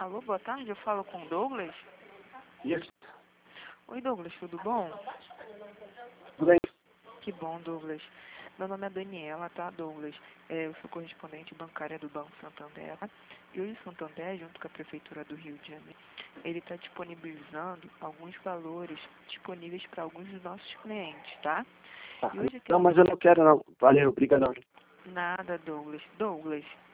Alô, boa tarde, eu falo com o Douglas. Isso. Oi, Douglas, tudo bom? Tudo bem? Que bom, Douglas. Meu nome é Daniela, tá, Douglas? Eu sou correspondente bancária do Banco Santander, tá? E hoje o Santander, junto com a Prefeitura do Rio de Janeiro, ele está disponibilizando alguns valores disponíveis para alguns dos nossos clientes, tá? Tá. E hoje aqui Não, mas eu não quero não. Valeu, obrigadão. Nada, Douglas. Douglas,